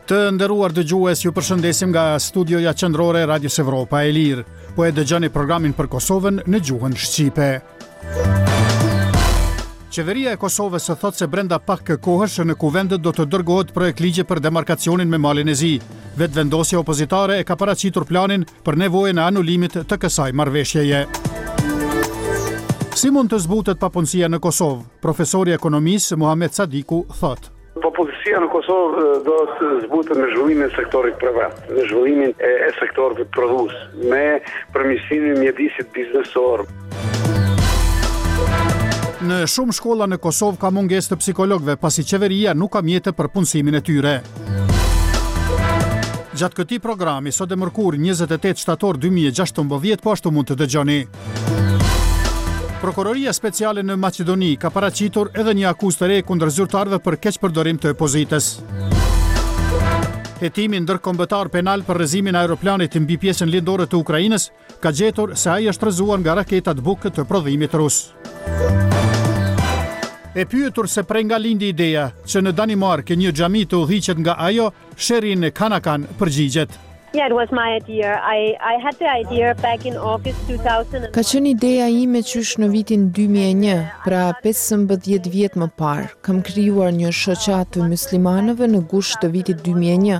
Të nderuar dëgjues, ju përshëndesim nga studioja qendrore e Radios Evropa e Lirë. Po e dëgjoni programin për Kosovën në gjuhën shqipe. Qeveria e Kosovës thot se brenda pak kohësh në Kuvendit do të dërgohet projekt ligje për demarkacionin me malin e zi. Vetëvendosja opozitare e ka paraqitur planin për nevojën e anulimit të kësaj marrëveshjeje. Si mund të zbutet papunësia në Kosovë? Profesori i ekonomisë Muhamet Sadiku thot: Papunësia në Kosovë do të zbutet me zhvillimin e sektorit privat, me zhvillimin e sektorit prodhues, me përmirësimin e mjedisit biznesor. Në shumë shkolla në Kosovë ka mungesë të psikologëve, pasi qeveria nuk ka mjete për punësimin e tyre. Gjatë këtij programi, sot e mërkur 28 shtator 2016, po ashtu mund të dëgjoni. Prokuroria speciale në Maqedoni ka paraqitur edhe një akuzë të re kundër zyrtarëve për keqpërdorim të opozitës. Hetimi ndërkombëtar penal për rrezimin e aeroplanit mbi pjesën lindore të Ukrainës ka gjetur se ai është rrezuar nga raketat Buk të prodhimit rus. E pyetur se prej nga lindi ideja që në Danimarkë një xhami të udhiqet nga ajo, Sherin Kanakan përgjigjet: Yeah, it was my idea. I had the idea back in August 2000. Ka qenë ideja ime qysh në vitin 2001, pra 15 vjet më parë. Kam krijuar një shoqat të muslimanëve në gusht të vitit 2001.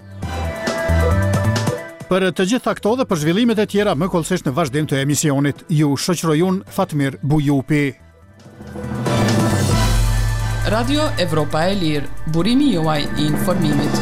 Për të gjitha këto dhe për zhvillimet e tjera më kollësisht në vazhdim të emisionit, ju shoqëroj unë Fatmir Bujupi. Radio Evropa e Lirë, burimi juaj i informimit.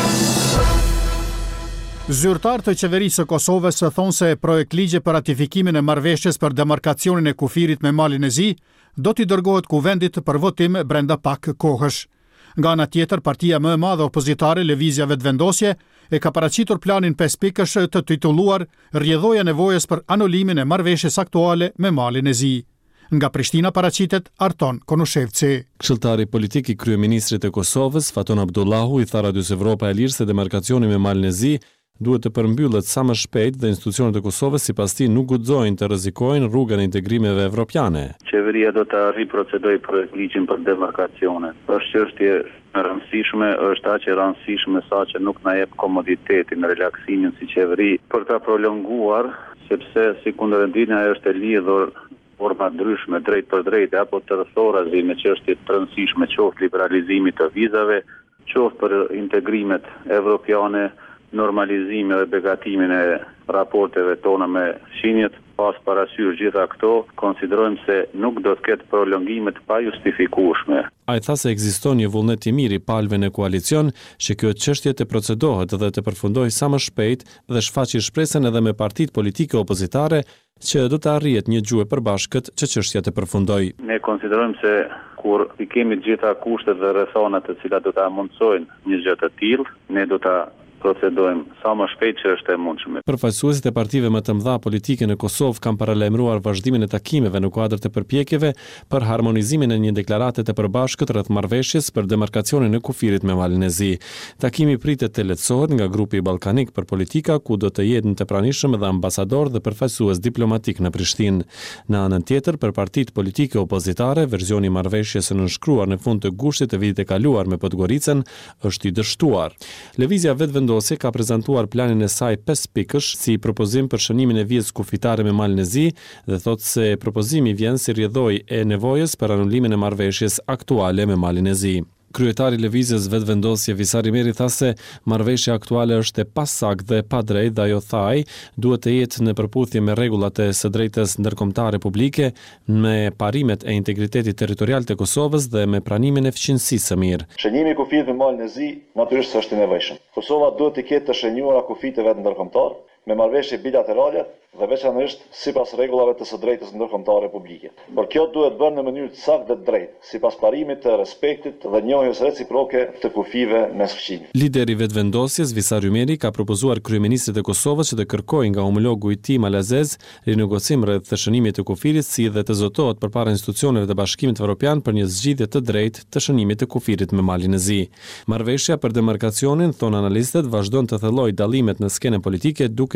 Zyrtar të qeverisë së Kosovës thonë se projekt ligje për ratifikimin e marrëveshjes për demarkacionin e kufirit me malin e zi do t'i dërgohet Kuvendit për votim brenda pak kohësh. Nga ana tjetër, partia më e madhe opozitare, Lëvizja Vetëvendosje, e ka paraqitur planin 5 pikësh të titulluar Rrjedhoja nevojës për anulimin e marrëveshjes aktuale me malin e zi. Nga Prishtina paraqitet Arton Konushevci. Këshilltari politik i kryeministrit të Kosovës, Faton Abdullahu, i tha Radios Evropa e Lirë se demarkacioni me malin e zi duhet të përmbyllet sa më shpejt dhe institucionet e Kosovës sipas tij nuk guxojnë të rrezikojnë rrugën e integrimeve evropiane. Qeveria do të riprocedojë projekt ligjin për demarkacionin. Është çështje e rëndësishme, është aq e rëndësishme sa që nuk na jep komoditetin, relaksimin si qeveri për ta prolonguar, sepse si kundërndina është e lidhur forma ndryshme drejt për drejt apo të rrethorazi me çështje të rëndësishme, qoftë liberalizimit të vizave, qoftë për integrimet evropiane, normalizimin dhe begatimin e raporteve tona me Shqinjet. Pas parasysh gjitha këto, konsiderojmë se nuk do të ketë prolongimet pa justifikueshme. Ai tha se ekziston një vullnet i mirë i palëve në koalicion që kjo çështje të procedohet dhe të përfundojë sa më shpejt dhe shfaqi shpresën edhe me partitë politike opozitare që do të arrihet një gjuhë e përbashkët që çështja të përfundojë. Ne konsiderojmë se kur i kemi të gjitha kushtet dhe rrethonat të cilat do ta mundsojnë një gjë të tillë, ne do ta procedojmë sa më shpejt që është e mundshme. Përfaqësuesit e partive më të mëdha politike në Kosovë kanë paralajmëruar vazhdimin e takimeve në kuadër të përpjekjeve për harmonizimin e një deklarate të përbashkët rreth marrëveshjes për demarkacionin e kufirit me malin e zi. Takimi pritet të lehtësohet nga grupi ballkanik për politika, ku do të jetë të pranishëm edhe ambasador dhe përfaqësues diplomatik në Prishtinë. Në anën tjetër, për partitë politike opozitare, versioni i marrëveshjes së nënshkruar në fund të gushtit të vitit të kaluar me Podgoricën është i dështuar. Lëvizja Vetëvendosje ka prezantuar planin e saj 5 pikësh si propozim për shënimin e vizës kufitare me malin e zi dhe thotë se propozimi vjen si rrjedhojë e nevojës për anulimin e marrëveshjes aktuale me malin e zi. Kryetari i Lëvizjes Vetëvendosje Visari Meri tha se marrëveshja aktuale është e pasaktë dhe pa drejtë dhe ajo thaj duhet të jetë në përputhje me rregullat e së drejtës ndërkombëtare publike, me parimet e integritetit territorial të Kosovës dhe me pranimin e fqinjësisë së mirë. Shënimi i kufit me malin e zi natyrisht është i nevojshëm. Kosova duhet të ketë të shënjuara kufit e vet ndërkombëtar me marrëveshje bilaterale dhe veçanërisht sipas rregullave të së drejtës ndërkombëtare publike. Por kjo duhet bërë në mënyrë të saktë dhe të drejtë, sipas parimit të respektit dhe njohjes reciproke të kufive mes fqinjve. Lideri i Vetëvendosjes Visari Meri ka propozuar kryeministrit të Kosovës që të kërkojë nga homologu i tij malazez rinegocim rreth të shënimit të kufirit, si dhe të zotohet përpara institucioneve të Bashkimit Evropian për një zgjidhje të drejtë të shënimit të kufirit me malin e zi. Marrëveshja për demarkacionin, thon analistët, vazhdon të thellojë dallimet në skenën politike duke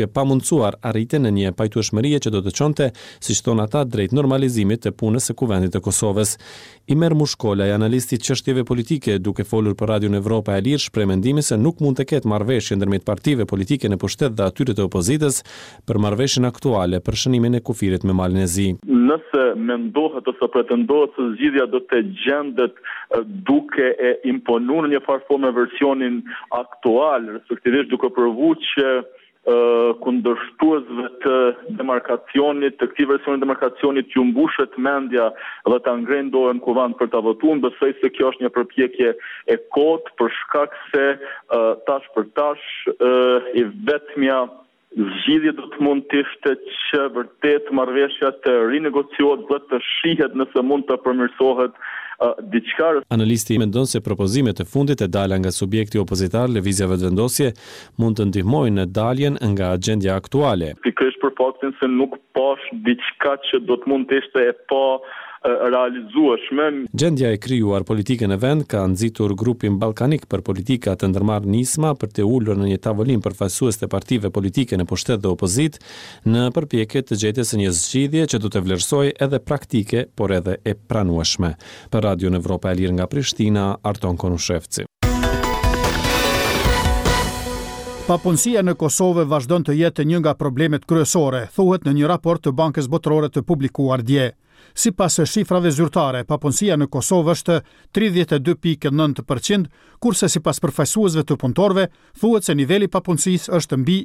duke pamundsuar arritjen e një pajtueshmërie që do të çonte, siç thon ata, drejt normalizimit të punës së Kuvendit të Kosovës. Imer Mushkolaj, analisti i çështjeve politike, duke folur për Radion Evropa e Lirë, shpreh mendimin se nuk mund të ketë marrëveshje ndërmjet partive politike në pushtet dhe atyre të opozitës për marrëveshjen aktuale për shënimin e kufirit me malin e Zi. Nëse mendohet ose pretendohet se zgjidhja do të gjendet duke e imponuar një farë forme versionin aktual, respektivisht duke provuar që kundërshtuesve të demarkacionit, të këtij versioni demarkacionit ju mbushet mendja dhe ta ngrenë dorën kuvend për ta votuar, besoj se kjo është një përpjekje e kotë për shkak se tash për tash i vetmja zgjidhje do të mund të ishte që vërtet marrëveshja të rinegociohet dhe të shihet nëse mund të përmirësohet diçka. Analisti mendon se propozimet e fundit e dala nga subjekti opozitar, lëvizja vetëvendosje, mund të ndihmojnë në daljen nga agjendja aktuale. Pikërisht për faktin se nuk pash diçka që do të mund të ishte e pa realizueshme. Gjendja e krijuar politike në vend ka nxitur grupin ballkanik për politika të ndërmarrë nisma për të ulur në një tavolinë përfaqësues të partive politike në pushtet dhe opozit në përpjekje të gjetjes së një zgjidhje që do të vlerësojë edhe praktike, por edhe e pranueshme. Për Radion Evropa e Lirë nga Prishtina, Arton Konushevci. Papunësia në Kosovë vazhdon të jetë një nga problemet kryesore, thuhet në një raport të Bankës Botërore të publikuar dje. Sipas shifrave zyrtare, papunësia në Kosovë është 32.9%, kurse sipas përfaqësuesve të punëtorëve, thuhet se niveli i papunësisë është mbi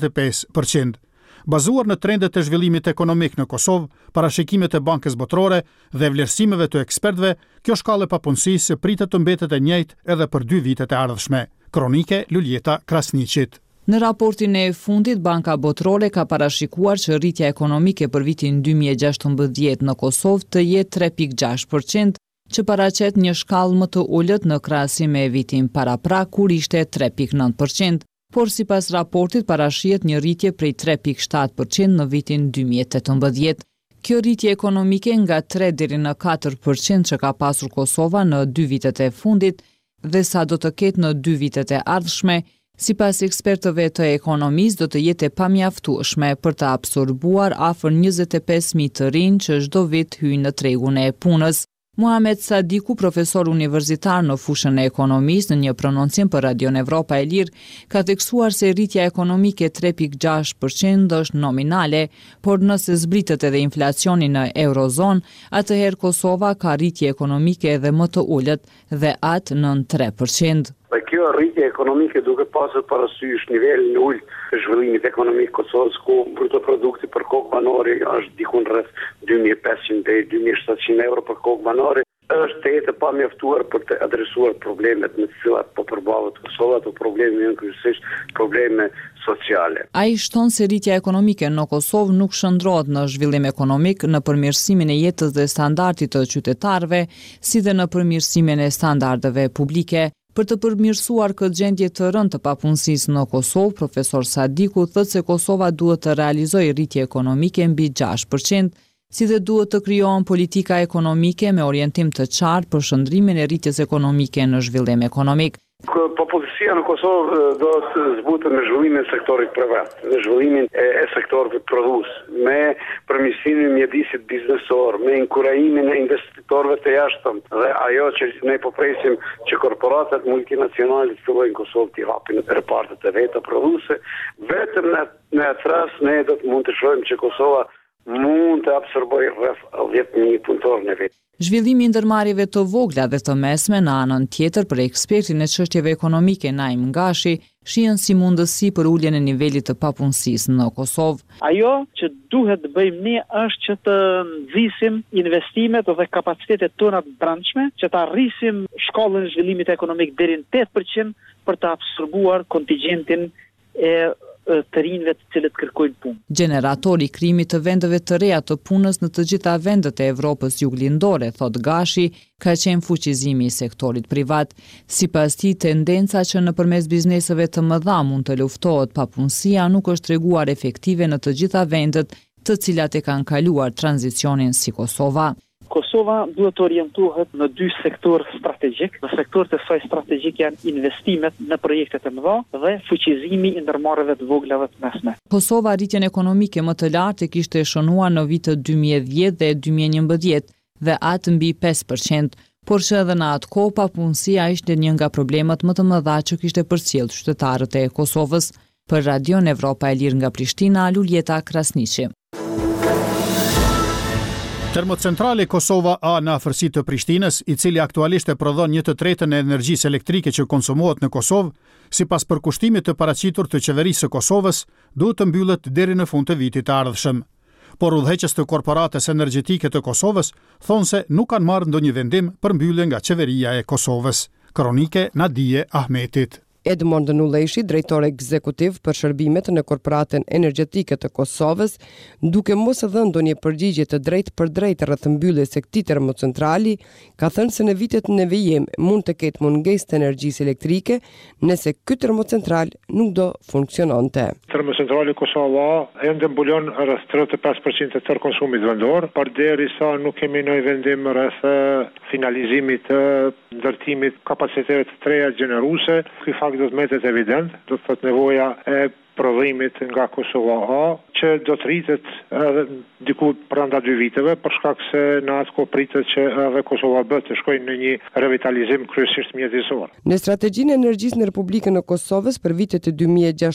45%. Bazuar në trendet e zhvillimit ekonomik në Kosovë, parashikimet e Bankës Botërore dhe vlerësimeve të ekspertëve, kjo shkallë e papunësisë pritet të mbetet e njëjtë edhe për 2 vitet e ardhshme. Kronike Luljeta Krasniqit. Në raportin e fundit, Banka Botërore ka parashikuar që rritja ekonomike për vitin 2016 në Kosovë të jetë 3.6%, që paraqet një shkallë më të ulët në krahasim me vitin paraprak kur ishte 3.9%, por sipas raportit parashihet një rritje prej 3.7% në vitin 2018. Kjo rritje ekonomike nga 3 deri në 4% që ka pasur Kosova në 2 vitet e fundit dhe sa do të ketë në 2 vitet e ardhshme, sipas ekspertëve të ekonomisë do të jetë e pamjaftueshme për të absorbuar afër 25.000 të rinj që çdo vit hyjnë në tregun e punës. Muhamet Sadiku, profesor universitar në fushën e ekonomisë, në një prononcim për Radion Evropa e Lirë, ka theksuar se rritja ekonomike 3.6% është nominale, por nëse zbritet edhe inflacioni në Eurozon, atëherë Kosova ka rritje ekonomike edhe më të ulët dhe atë nën 3%. Kjo rritje ekonomike duke pasur parasysh nivelin e ulët të zhvillimit ekonomik Kosovës, ku bruto produkti për kokë banori është dikun rreth 2.500 deri 2.700 euro për kokë banori, është e pamjaftuar për të adresuar problemet me të cilat po përballet Kosova, ato probleme janë kryesisht probleme sociale. Ai shton se rritja ekonomike në Kosovë nuk shndrohet në zhvillim ekonomik, në përmirësimin e jetës dhe standardit të qytetarëve, si dhe në përmirësimin e standardeve publike. Për të përmirësuar këtë gjendje të rëndë të papunësisë në Kosovë, profesor Sadiku thotë se Kosova duhet të realizojë rritje ekonomike mbi 6%, si dhe duhet të krijohen politika ekonomike me orientim të qartë për shndrimin e rritjes ekonomike në zhvillim ekonomik. Papunësia në Kosovë do të zbutet me zhvillimin e sektorit privat, me zhvillimin e sektorit prodhues, me përmirësimin e mjedisit biznesor, me inkurajimin e investitorëve të jashtëm dhe ajo që ne po presim që korporatat multinacionale të fillojnë Kosovë të hapin repartet e veta prodhuese, vetëm në atë rast ne do të mund të shohim që Kosova mund të absorbojë rreth 10.000 punëtorë në vit. Zhvillimi i ndërmarrjeve të vogla dhe të mesme në anën tjetër për ekspertin e çështjeve ekonomike Naim Gashi shihen si mundësi për uljen e nivelit të papunësisë në Kosovë. Ajo që duhet të bëjmë ne është që të nxisim investimet dhe kapacitetet tona të brendshme, që të arrisim shkallën e zhvillimit ekonomik deri në 8% për të absorbuar kontingjentin e të rinjve të cilët kërkojnë punë. Gjeneratori i krijimit të vendeve të reja të punës në të gjitha vendet e Evropës juglindore, thot Gashi, ka qenë fuqizimi i sektorit privat. Sipas tij, tendenca që nëpërmes bizneseve të mëdha mund të luftohet papunësia nuk është treguar efektive në të gjitha vendet të cilat e kanë kaluar tranzicionin si Kosova. Kosova duhet të orientohet në dy sektor strategjik. Në sektorët e saj strategjik janë investimet në projektet e mëdha dhe fuqizimi i ndërmarrjeve të voglave të mesme. Kosova rritjen ekonomike më të lartë e kishte shënuar në vitet 2010 dhe 2011 dhe atë mbi 5%, por që edhe në atë kohë papunësia ishte një nga problemet më të mëdha që kishte përcjell qytetarët e Kosovës. Për Radion Evropa e Lirë nga Prishtina, Luljeta Krasniqi. Termocentrali Kosova A në afërsi të Prishtinës, i cili aktualisht e prodhon 1/3 e energjisë elektrike që konsumohet në Kosovë, sipas përkushtimit të paraqitur të qeverisë së Kosovës, duhet të mbyllet deri në fund të vitit të ardhshëm. Por udhëheqës të korporatës energjetike të Kosovës thonë se nuk kanë marrë ndonjë vendim për mbyllje nga qeveria e Kosovës. Kronike Nadije Ahmetit. Edmond Nuleshi, drejtor ekzekutiv për shërbimet në Korporatën Energjetike të Kosovës, duke mos e dhënë ndonjë përgjigje të drejtë për drejtë rreth mbylljes së këtij termocentrali, ka thënë se në vitet në vijim mund të ketë mungesë të energjisë elektrike nëse ky termocentral nuk do funksiononte. Termocentrali Kosova ende mbulon rreth 35% të tërë konsumit vendor, përderisa nuk kemi ndonjë vendim rreth finalizimit të ndërtimit kapacitetet të treja gjeneruese. Ky fakt do të metet evident, do të thotë nevoja e prodhimit nga Kosova A, që do të rritet edhe diku brenda 2 viteve, për shkak se në atë kohë pritet që edhe Kosova B të shkojnë në një revitalizim kryesisht mjedisor. Në strategjinë e energjisë në Republikën e Kosovës për vitet e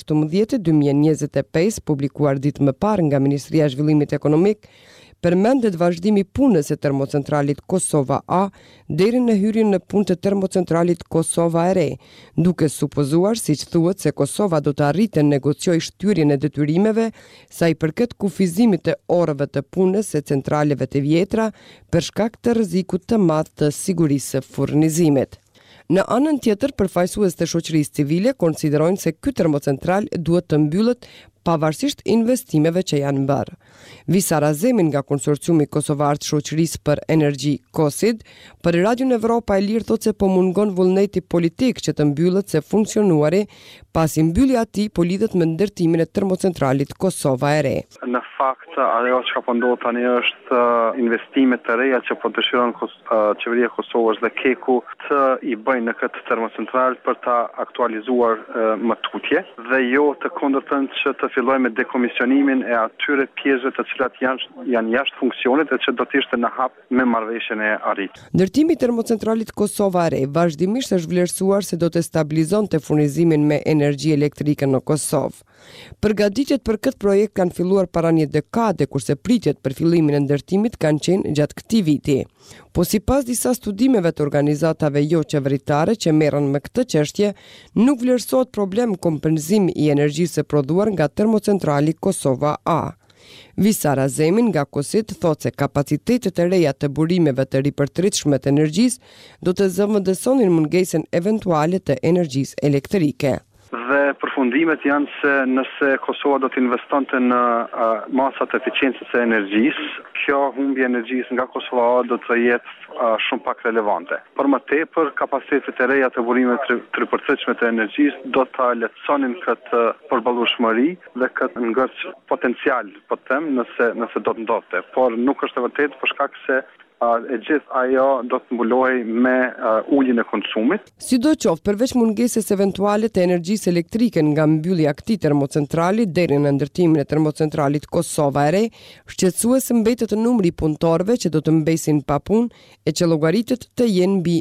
2016-2025, publikuar ditë më parë nga Ministria e Zhvillimit Ekonomik, përmendet vazhdimi punës e termocentralit Kosova A deri në hyrjen në punë të termocentralit Kosova e Re, duke supozuar, siç thuhet, se Kosova do të arrijë të negociojë shtyrjen e detyrimeve sa i përket kufizimit të orëve të punës së centraleve të vjetra për shkak të rrezikut të madh të sigurisë së furnizimit. Në anën tjetër, përfaqësues të shoqërisë civile konsiderojnë se ky termocentral duhet të mbyllet pavarësisht investimeve që janë bërë. Visar Azemin nga konsorciumi kosovar të shoqërisë për energji KOSID, për Radion Evropa e Lirë thotë se po mungon vullneti politik që të mbyllet se funksionuari, pasi mbyllja e tij po lidhet me ndërtimin e termocentralit Kosova e Re. Në fakt, ajo që po ndodh tani është investimet të reja që po dëshiron qeveria e Kosovës dhe Keku të i bëjnë në këtë termocentral për ta aktualizuar më tutje dhe jo të kundërtën që të fillojmë me dekomisionimin e atyre pjesëve të cilat janë jashtë funksionit e që do të ishte në hap me marrëveshjen e arrit. Ndërtimi i termocentralit Kosova e Re vazhdimisht është vlerësuar se do të stabilizonte furnizimin me energji elektrike në Kosovë. Përgatitjet për këtë projekt kanë filluar para një dekade, kurse pritjet për fillimin e ndërtimit kanë qenë gjatë këtij viti. Po sipas disa studimeve të organizatave jo qeveritare që merren me këtë çështje, nuk vlerësohet problem kompenzimi i energjisë së prodhuar nga termocentrali Kosova A. Visar Azemin nga KOSID thotë se kapacitetet e reja të burimeve të ripërtritshme të energjisë do të zëvendësonin mungesën eventuale të energjisë elektrike. Dhe përfundimet janë se nëse Kosova do të investonte në masat e eficiencës së energjisë, kjo humbje energjisë nga Kosova do të jetë shumë pak relevante. Por më tepër, kapacitetet e reja të burimeve të ripërtritshme të energjisë do të lehtësonin këtë përballueshmëri dhe këtë ngërç potencial, po them, nëse do të ndodhte. Por nuk është e vërtetë për shkak se e gjithë ajo do të mbulohej me uljen e konsumit. Sidoqoftë, përveç mungesës eventuale të energjisë elektrike nga mbyllja e këtij termocentrali deri në ndërtimin e termocentralit Kosova e Re, shqetësues mbetet numri i punëtorëve që do të mbesin pa punë e që llogaritet të jenë mbi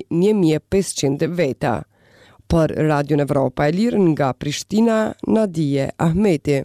1500 veta. Për Radion Evropa e Lirë nga Prishtina, Nadije Ahmeti.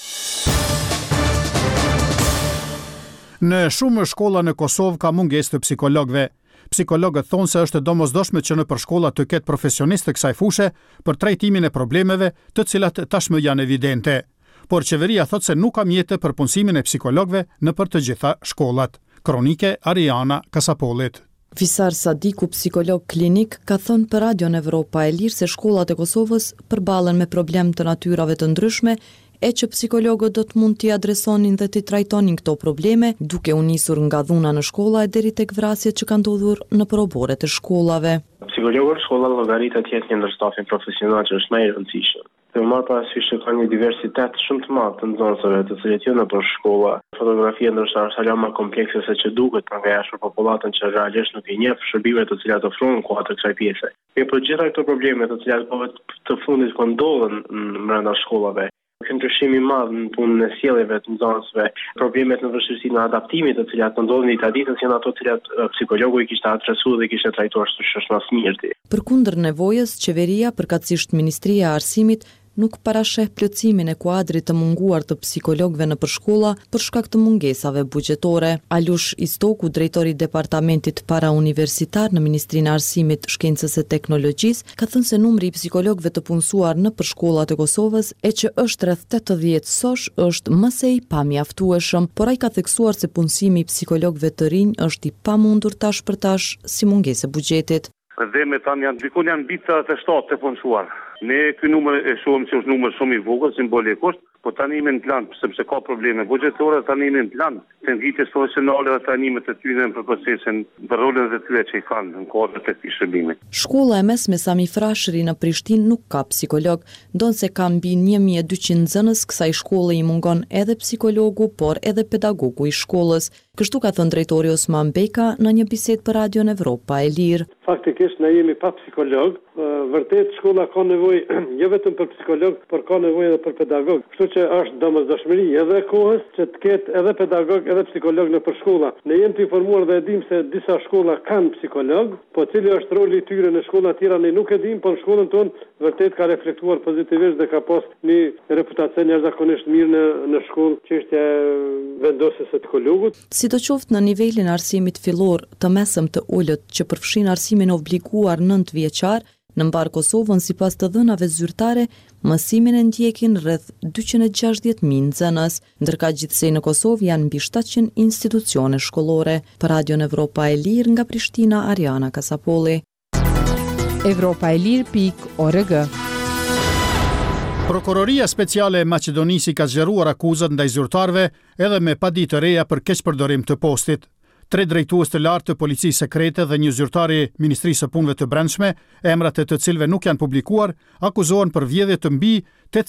Në shumë shkolla në Kosovë ka mungesë të psikologëve. Psikologët thonë se është domosdoshme që nëpër shkolla të ketë profesionistë të kësaj fushë për trajtimin e problemeve të cilat tashmë janë evidente. Por qeveria thotë se nuk ka mjete për punësimin e psikologëve nëpër të gjitha shkollat. Kronike Ariana Kasapolit. Visar Sadiku, psikolog klinik, ka thënë për Radion Evropa e Lirë se shkollat e Kosovës përballen me problem të natyrave të ndryshme, e që psikologët do të mund t'i adresonin dhe t'i trajtonin këto probleme, duke u nisur nga dhuna në shkolla e deri tek vrasjet që kanë ndodhur në proboret e shkollave. Psikologët shkolla llogaritet jetë një ndër stafin profesional që është më i rëndësishëm. Të marrë parasysh që ka një diversitet shumë të madh të nxënësve të cilët janë nëpër shkolla. Fotografia ndoshta është hala më komplekse se që duket për nga jashtë popullatën që realisht nuk i njeh shërbimet të cilat ofron kuadër kësaj pjese. Për gjitha këto probleme të cilat të fundit po ndodhen brenda shkollave, ky ndryshim i madh në punën e sjelljeve të nxënësve, problemet në vështirësinë e adaptimit të cilat ndodhin dita ditës janë ato të cilat psikologu i kishte adresuar dhe kishte trajtuar së shmasmirti. Përkundër nevojës, qeveria, përkatësisht Ministria e Arsimit, nuk parasheh plotësimin e kuadrit të munguar të psikologëve në përshkolla për shkak të mungesave buxhetore. Alush Istoku, drejtori i departamentit parauniversitar në Ministrinë e Arsimit, Shkencës së Teknologjisë, ka thënë se numri i psikologëve të punësuar në përshkollat e Kosovës e që është rreth 80 sosh është më së pamjaftueshëm, por ai ka theksuar se punësimi i psikologëve të rinj është i pamundur tash për tash si mungesë buxhetit. Dhe me tani janë mbi 7 të punësuar. Ne ky numër e shohim se është numër shumë i vogël simbolikisht, po tani jemi në plan sepse ka probleme buxhetore, tani jemi në plan tendites profesionale dhe tanimet të tyre për procesin, për rolin e tyre që i kanë në kuadër të këtij shërbimi. Shkolla e mesme Sami Frashëri në Prishtinë nuk ka psikolog, ndonse ka mbi 1200 nxënës, kësaj shkolle i mungon edhe psikologu, por edhe pedagogu i shkollës. Kështu ka thënë drejtori Osman Beka në një bisedë për Radion Evropa e Lirë. Faktikisht ne jemi pa psikolog, vërtet shkolla ka nevojë jo vetëm për psikolog, por ka nevojë edhe për pedagog. Kështu që është domosdoshmëri edhe kohës që të ketë edhe pedagog edhe psikolog në përshkolla. Ne jemi të informuar dhe e dim se disa shkolla kanë psikolog, po cili është roli i tyre në shkolla tjera ne nuk e dim, por në shkollën tonë vërtet ka reflektuar pozitivisht dhe ka pas një reputacion jashtëzakonisht mirë në shkollë, çështja vendosjes së psikologut. Sidoqoftë në nivelin e arsimit fillor të mesëm të ulët që përfshin arsimin obliguar 9 vjeçar, në mbar Kosovën sipas të dhënave zyrtare, mësimin e ndjekin rreth 260.000 nxënës, ndërka gjithsej në Kosovë janë mbi 700 institucione shkollore. Për Radion Evropa e Lirë nga Prishtina, Ariana Kasapolli. Evropaelir.org. Prokuroria Speciale e Maqedonisë ka zgjeruar akuzat ndaj zyrtarëve edhe me paditë të reja për keqpërdorim të postit. 3 drejtues të lartë të policisë sekrete dhe një zyrtar i Ministrisë së Punëve të Brendshme, emrat e të cilëve nuk janë publikuar, akuzohen për vjedhje të mbi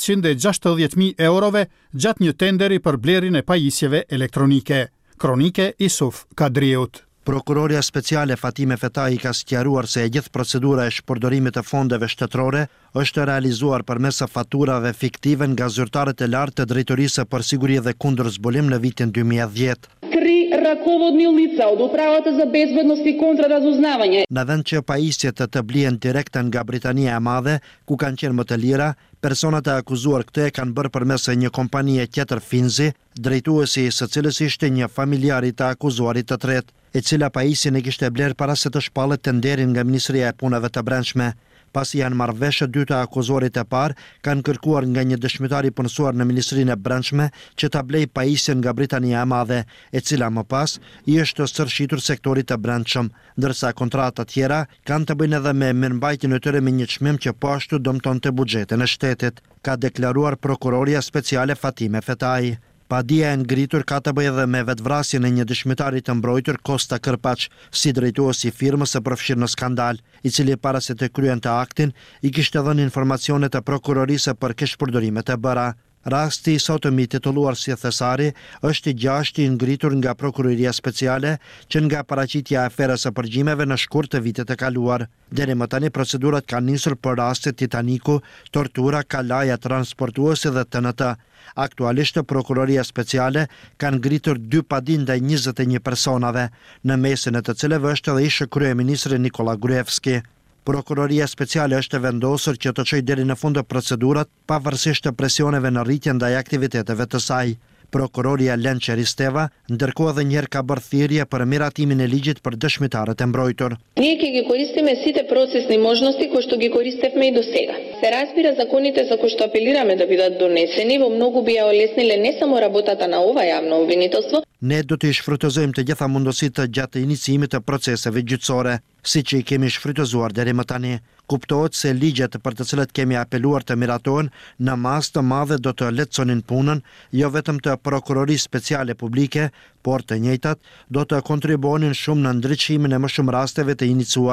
860.000 eurove gjatë një tenderi për blerjen e pajisjeve elektronike. Kronike Isuf Kadriut. Prokuroria Speciale Fatime Fetai ka sqaruar se e gjithë procedura e shpërdorimit të fondeve shtetërore është realizuar përmes faturave fiktive nga zyrtarët e lartë të Drejtorisë për Siguri dhe Kundër Zbulim në vitin 2010. 3 rakovodni lica od Upravата за безбедност и контраразузнавanje. Në vend që pajisjet të blihen direkt nga Britania e Madhe, ku kanë qenë më të lira, personat e akuzuar këtë e kanë bërë përmes një kompanie tjetër Finzi, drejtuesi së cilës ishte një familjar i të akuzuarit të tretë, e cila pajisjen e kishte bler para se të shpallet tenderin nga Ministria e Punëve të Brendshme. Pasi janë marrë vesh dy të akuzuarit e parë, kanë kërkuar nga një dëshmitar i punësuar në Ministrinë e Brendshme që ta blej pajisjen nga Britania e Madhe, e cila më pas i është sërshitur sektorit të brendshëm, ndërsa kontrata tjera kanë të bëjnë edhe me mirëmbajtjen e tyre me një çmim që po ashtu dëmtonte buxhetin e shtetit, ka deklaruar Prokuroria Speciale Fatime Fetai. Padia e ngritur ka të bëjë edhe me vetvrasjen e një dëshmitari të mbrojtur Kosta Kërpaç, si drejtuesi i firmës së përfshirë në skandal, i cili para se të kryente aktin i kishte dhënë informacione të prokurorisë për keqpërdorimet e bëra. Rasti i sotëm i titulluar si thesari është i 6 i ngritur nga Prokuroria Speciale që nga paraqitja e aferës së përgjimeve në shkurt të vitet e kaluar. Deri më tani procedurat kanë nisur për rastet Titaniku, tortura, kalaja transportuese dhe TNT. Aktualisht Prokuroria Speciale kanë ngritur 2 padi ndaj 21 personave, në mesin e të cilëve është edhe ish kryeministri Nikola Gruevski. Prokuroria Speciale është vendosur që të çojë deri në fund procedurat pavarësisht të presioneve në rritje ndaj aktiviteteve të saj. Prokuroria Lençer Risteva ndërkohë edhe njëherë ka bërë thirrje për miratimin e ligjit për dëshmitarët e mbrojtur. Ние ќе ги користиме сите процесни можности кои што ги користевме и досега. Се разбира законите за кои што апелираме да бидат донесени во многу би ја олесниле не само работата на ова јавно обвинителство. Ne do të shfrytëzojmë të gjitha mundësitë gjatë iniciimit të proceseve gjyqësore, siç i kemi shfrytëzuar deri më tani. Kuptohet se ligjet për të cilët kemi apeluar të miratohen në masë të madhe do të lehtësonin punën, jo vetëm të Prokurorisë Speciale Publike, por të njëjtat do të kontribuonin shumë në ndriçimin e më shumë rasteve të iniciuara.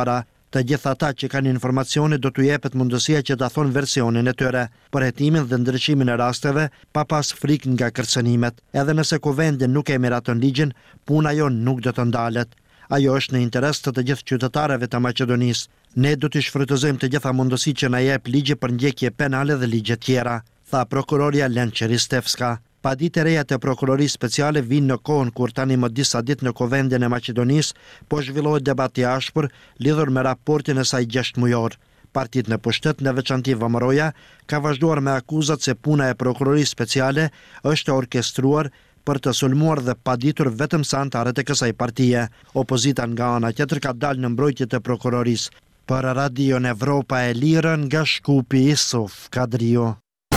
Të gjithë ata që kanë informacione do t'u jepet mundësia që ta thonë versionin e tyre për hetimin dhe ndryshimin e rasteve pa pas frikë nga kërcënimet. Edhe nëse kuvendi nuk e miraton ligjin, puna jon nuk do të ndalet. Ajo është në interes të gjithë qytetarëve të Maqedonisë. Ne do t'i shfrytëzojmë të gjitha mundësitë që na jep ligji për ndjekje penale dhe ligje tjera, tha prokuroria Lençe Ristevska. Paditë e reja të prokurorisë speciale vinë në kohën kur tani më disa ditë në Kuvendin e Maqedonisë po zhvillohet debat i ashpër lidhur me raportin e saj 6 mujor. Partitë në pushtet, në veçanti Vamëroja, ka vazhduar me akuzat se puna e prokurorisë speciale është orkestruar për të sulmuar dhe paditur vetëm sa anëtarët e kësaj partie. Opozita nga ana tjetër ka dalë në mbrojtje të prokurorisë. Për Radion Evropa e Lirë nga Shkupi, Isuf Kadrio.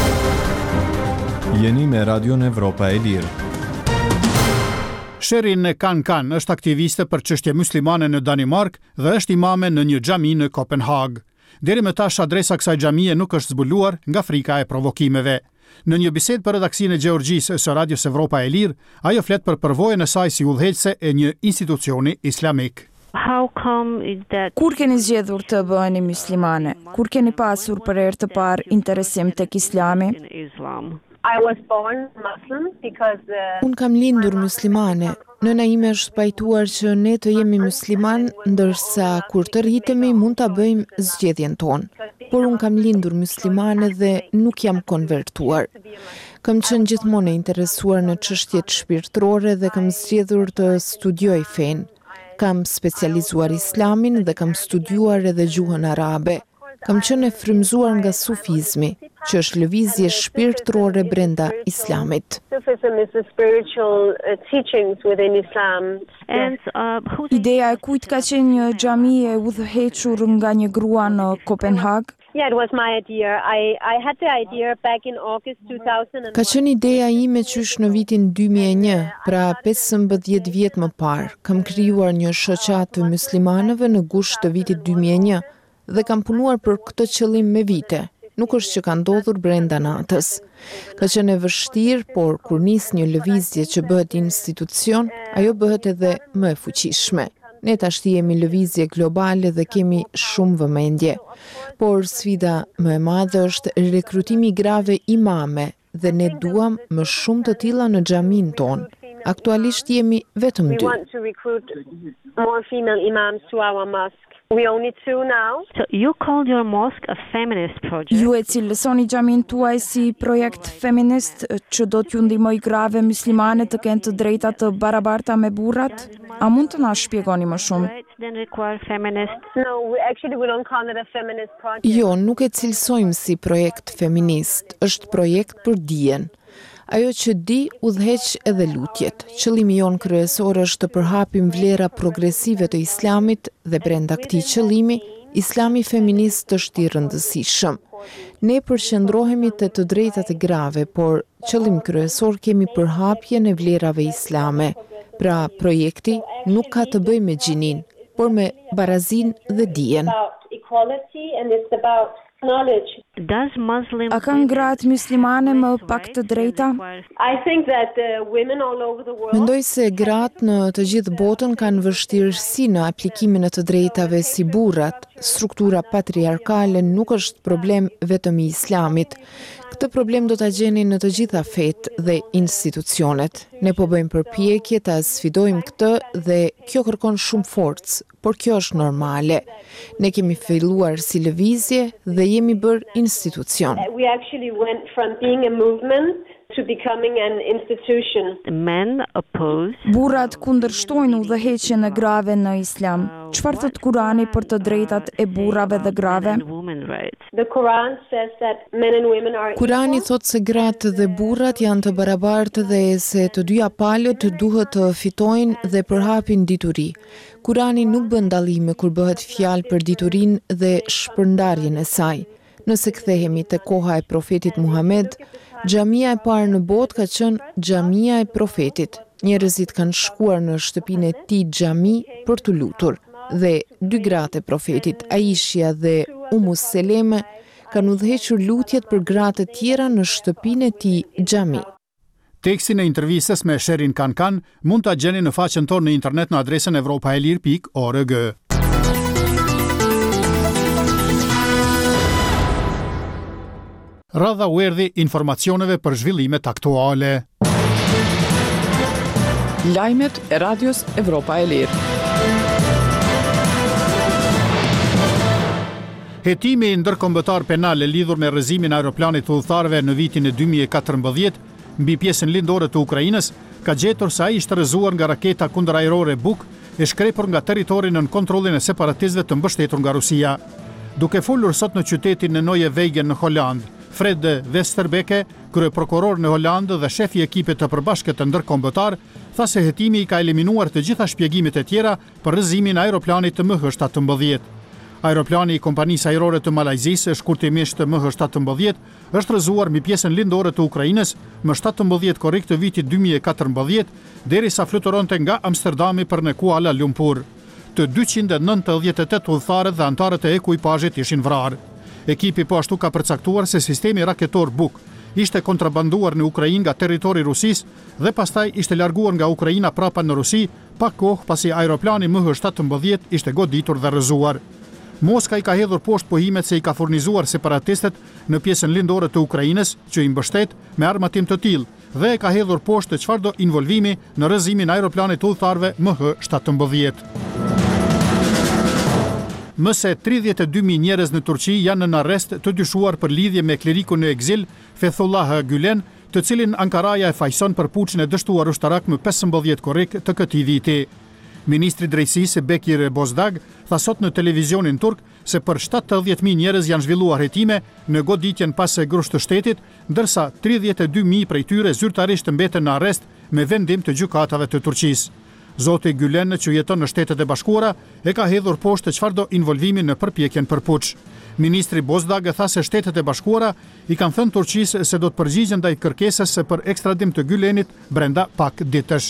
Jeni me Radion Evropa e Lirë. Sherin Kan është aktiviste për çështje muslimane në Danimark dhe është imame në një xhami në Kopenhag. Deri më tash adresa kësaj xhamie nuk është zbuluar nga frika e provokimeve. Në një bisedë për redaksionin e Gjeorgjisë së Radios Evropa e Lirë, ajo flet për përvojën e saj si udhëheqëse e një institucioni islamik. Kur keni zgjedhur të bëheni muslimane? Kur keni pasur për herë të parë interesim tek Islami? I was born Muslim because Unë kam lindur muslimane. Nëna ime është pajtuar që ne të jemi musliman, ndërsa kur të rritemi mund ta bëjmë zgjedhjen tonë. Por unë kam lindur muslimane dhe nuk jam konvertuar. Kam qenë gjithmonë e interesuar në çështjet shpirtërore dhe kam zgjedhur të studioj fen. Kam specializuar islamin dhe kam studiuar edhe gjuhën arabe. Kam qenë e frymzuar nga sufizmi, që është lëvizje shpirtërore brenda islamit. Ideja e kujt ka qenë një xhami e udhëhequr nga një grua në Kopenhag? Yeah, it was my idea. I had the idea back in August 2000. Ka qenë ideja ime qysh në vitin 2001, pra 15 vjet më parë. Kam krijuar një shoqat të muslimanëve në gusht të vitit 2001 dhe kam punuar për këtë qëllim me vite. Nuk është që ka ndodhur brenda natës. Ka qenë e vështirë, por kur nis një lëvizje që bëhet institucion, ajo bëhet edhe më e fuqishme. Ne tashti jemi lëvizje globale dhe kemi shumë vëmendje. Por sfida më e madhe është rekrutimi grave imame dhe ne duam më shumë të tilla në xhamin ton. Aktualisht jemi vetëm 2. We want to recruit more female imams to our mosque. We only 2 now. So you called your mosque a feminist project. Ju e cilësoni xhamin tuaj si projekt feminist që do t'ju ndihmoj grave muslimane të kenë të drejta të barabarta me burrat? A mund të na shpjegoni më shumë? No, we don't call it a feminist project. Jo, nuk e cilësojmë si projekt feminist, është projekt për dijen. Ajo që di udhëheq edhe lutjet. Qëllimi jon kryesor është të përhapim vlera progresive të islamit dhe brenda këtij qëllimi, islami feminist është i rëndësishëm. Ne përqendrohemi te të drejtat e grave, por qëllim kryesor kemi përhapjen e vlerave islame. Pra, projekti nuk ka të bëjë me gjinin, por me barazin dhe dijen. A kanë gratë muslimane më pak të drejta? Mendoj se gratë në të gjithë botën kanë vështirësi në aplikimin e të drejtave si burrat. Struktura patriarkale nuk është problem vetëm i islamit. Këtë problem do ta gjeni në të gjitha fetë dhe institucionet. Ne po bëjmë përpjekje ta sfidojmë këtë dhe kjo kërkon shumë forcë, por kjo është normale. Ne kemi filluar si lëvizje dhe jemi bërë institucion. We actually went from being a movement to becoming an institution. Men oppose. Burrat kundërshtojnë udhëheqjen e grave në islam. Çfarë thot Kurani për të drejtat e burrave dhe grave? The Quran says that men and women are Kurani thot se gratë dhe burrat janë të barabartë dhe se të dyja palët duhet të fitojnë dhe përhapin dituri. Kurani nuk bën dallime kur bëhet fjalë për diturinë dhe shpërndarjen e saj. Nëse kthehemi te koha e profetit Muhammed, xhamia e parë në botë ka qenë xhamia e profetit. Njerëzit kanë shkuar në shtëpinë e tij xhami për të lutur dhe 2 gratë e profetit, Aishja dhe Seleme, kanë udhëhequr lutjet për gratë të tjera në shtëpinë e tij xhami. Tekstin e intervistës me Sherin Kan mund ta gjeni në faqen tonë në internet në adresën europaelir.org. Radha u erdhi informacioneve për zhvillimet aktuale. Lajmet e Radios Evropa e Lirë. Hetimi ndërkombëtar penal e lidhur me rrëzimin e aeroplanit të udhëtarëve në vitin e 2014 mbi pjesën lindore të Ukrainës ka gjetur se ai ishte rrëzuar nga raketa kundërajrore Buk e shkrepur nga territori nën kontrollin e separatistëve të mbështetur nga Rusia. Duke folur sot në qytetin e Nijmegen në Holand, Fred Westerbeke, kryeprokuror në Holandë dhe shefi i ekipit të përbashkët të ndërkombëtar, tha se hetimi i ka eliminuar të gjitha shpjegimet e tjera për rrëzimin e aeroplanit të MH17. Aeroplani i kompanisë ajrore të Malajzisë, shkurtimisht MH17, është rrëzuar mbi pjesën lindore të Ukrainës më 17 korrik të vitit 2014, derisa fluturonte nga Amsterdami për në Kuala Lumpur. Të 298 udhëtarët dhe anëtarët e ekuipazhit ishin vrarë. Ekipi po ashtu ka përcaktuar se sistemi raketor Buk ishte kontrabanduar në Ukrainë nga territori Rusisë dhe pastaj ishte larguar nga Ukraina prapa në Rusi, pa kohë pasi aeroplani MH17 ishte goditur dhe rrëzuar. Moska i ka hedhur poshtë pohimet se i ka furnizuar separatistët në pjesën lindore të Ukrainës që i mbështet me armatim të tillë dhe e ka hedhur poshtë çfarëdo involvimi në rrëzimin e aeroplanit udhëtarëve MH17. Më se 32.000 njerëz në Turqi janë në arrest të dyshuar për lidhje me klerikun në ekzil Fethullah Gülen, të cilin Ankaraja e fajson për puçin e dështuar ushtarak më 15 korrik të këtij viti. Ministri drejtësisë Bekir Bozdag tha sot në televizionin turk se për 70.000 njerëz janë zhvilluar hetime në goditjen pas e grushtë të shtetit, ndërsa 32.000 prej tyre zyrtarisht mbeten në arrest me vendim të gjykatave të Turqisë. Zoti Gülen, që jeton në Shtetet e Bashkuara, e ka hedhur poshtë çfarëdo involvimi në përpjekjen për puç. Ministri Bozdag tha se Shtetet e Bashkuara i kanë thënë Turqisë se do të përgjigjen ndaj kërkesës për ekstradim të Gülenit brenda pak ditësh.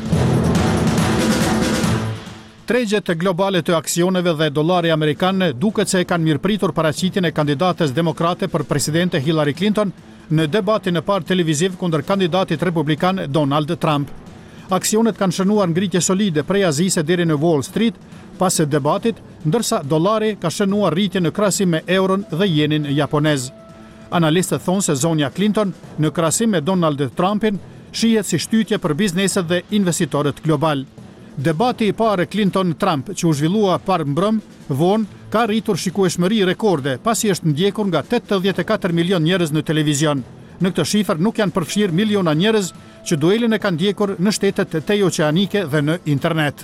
Tregjet globale të aksioneve dhe dollari amerikan duket se e kanë mirëpritur paraqitjen e kandidates demokrate për presidente Hillary Clinton në debatin e parë televiziv kundër kandidatit republikan Donald Trump. Aksionet kanë shënuar ngritje solide prej Azisë deri në Wall Street pas debatit, ndërsa dollari ka shënuar rritje në krahasim me euron dhe jenin japonez. Analistët thonë se zonja Clinton në krahasim me Donald Trumpin shihet si shtytje për bizneset dhe investitorët global. Debati i parë Clinton-Trump që u zhvillua parë mbrëm, vonë ka rritur shikueshmëri rekorde, pasi është ndjekur nga 84 milion njerëz në televizion. Në këtë shifër nuk janë përfshirë miliona njerëz që duelin e kanë ndjekur në shtetet tejoqeanike dhe në internet.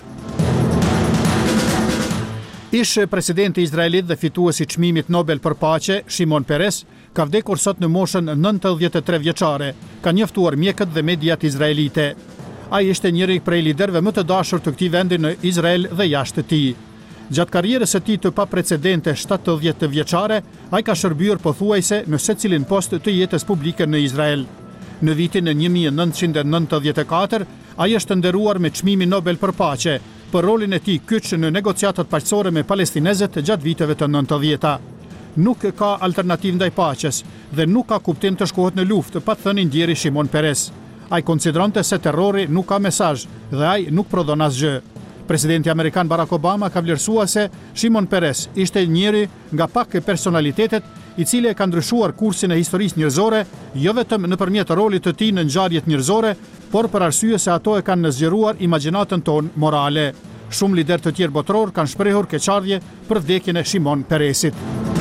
Ish presidenti i Izraelit dhe fituesi i çmimit Nobel për paqe, Shimon Peres, ka vdekur sot në moshën 93 vjeçare, ka njoftuar mjekët dhe mediat izraelite. Ai ishte njëri prej liderëve më të dashur të këtij vendi në Izrael dhe jashtë të tij. Gjatë karrierës së tij të paprecedente 70 vjeçare, ai ka shërbyer pothuajse në secilin post të jetës publike në Izrael. Në vitin 1994, ai është nderuar me çmimin Nobel për paqe për rolin e tij kyç në negociatat paqësore me palestinezët gjatë viteve të 90-ta. Nuk ka alternativë ndaj paqes dhe nuk ka kuptim të shkohet në luftë, pa thënë ndjeri Shimon Peres. Ai konsideronte se terrori nuk ka mesazh dhe ai nuk prodhon asgjë. Presidenti amerikan Barack Obama ka vlerësuar se Shimon Peres ishte njëri nga pak personalitetet i cili e ka ndryshuar kursin e historisë njerëzore, jo vetëm nëpërmjet rolit të tij në ngjarjet njerëzore, por për arsye se ato e kanë zgjeruar imagjinatën tonë morale. Shumë lider të tjerë botror kanë shprehur keqardhje për vdekjen e Shimon Peresit.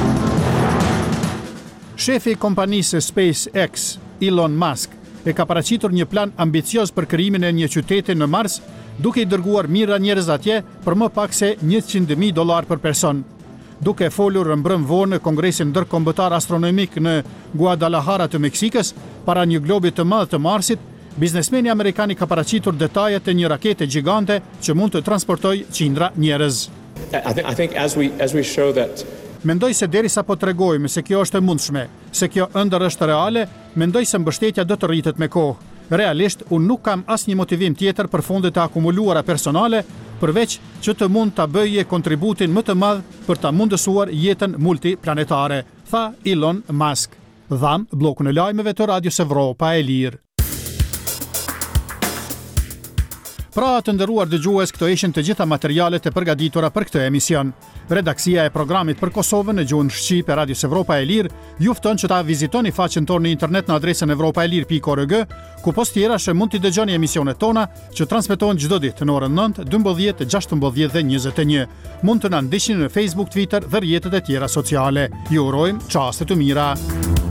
Shefi i kompanisë SpaceX, Elon Musk, e ka paraqitur një plan ambicioz për krijimin e një qyteti në Mars, duke i dërguar mijëra njerëz atje për më pak se $100.000 për person. Duke folur mbrëm vonë në Kongresin Ndërkombëtar Astronomik në Guadalajara të Meksikës, para një globi të madh të Marsit, biznesmeni amerikan ka paraqitur detajet e një rakete gjigante që mund të transportojë qindra njerëz. I think as we show that Mendoj se derisa po tregojmë se kjo është e mundshme, se kjo ëndër është reale, mendoj se mbështetja do të rritet me kohë. Realisht, unë nuk kam asnjë motivim tjetër për fondet e akumuluara personale, përveç që të mund ta bëje kontributin më të madh për ta mundësuar jetën multiplanetare, tha Elon Musk. Dham bllokun e lajmeve të Radios Evropa e Lirë. Pra të nderuar dëgjues, këto ishin të gjitha materialet e përgatitura për këtë emision. Redaksia e programit për Kosovën në gjuhën shqip e Radios Evropa e Lirë ju fton që ta vizitoni faqen tonë në internet në adresën evropaelir.org, ku post tjerash mund t'i dëgjoni emisionet tona që transmetohen çdo ditë në orën 9, 12, 16 dhe 21. Mund të na ndiqni në Facebook, Twitter dhe rrjetet e tjera sociale. Ju urojmë çaste të mira.